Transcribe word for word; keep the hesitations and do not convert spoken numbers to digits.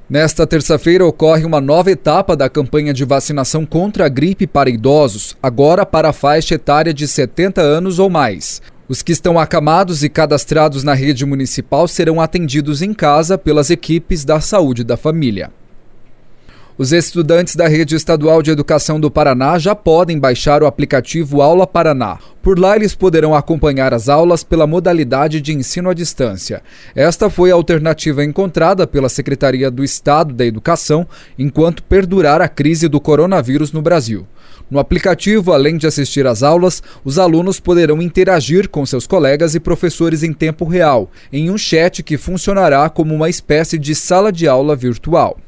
Nesta terça-feira ocorre uma nova etapa da campanha de vacinação contra a gripe para idosos, agora para a faixa etária de setenta anos ou mais. Os que estão acamados e cadastrados na rede municipal serão atendidos em casa pelas equipes da saúde da família. Os estudantes da Rede Estadual de Educação do Paraná já podem baixar o aplicativo Aula Paraná. Por lá, eles poderão acompanhar as aulas pela modalidade de ensino à distância. Esta foi a alternativa encontrada pela Secretaria do Estado da Educação enquanto perdurar a crise do coronavírus no Brasil. No aplicativo, além de assistir às aulas, os alunos poderão interagir com seus colegas e professores em tempo real, em um chat que funcionará como uma espécie de sala de aula virtual.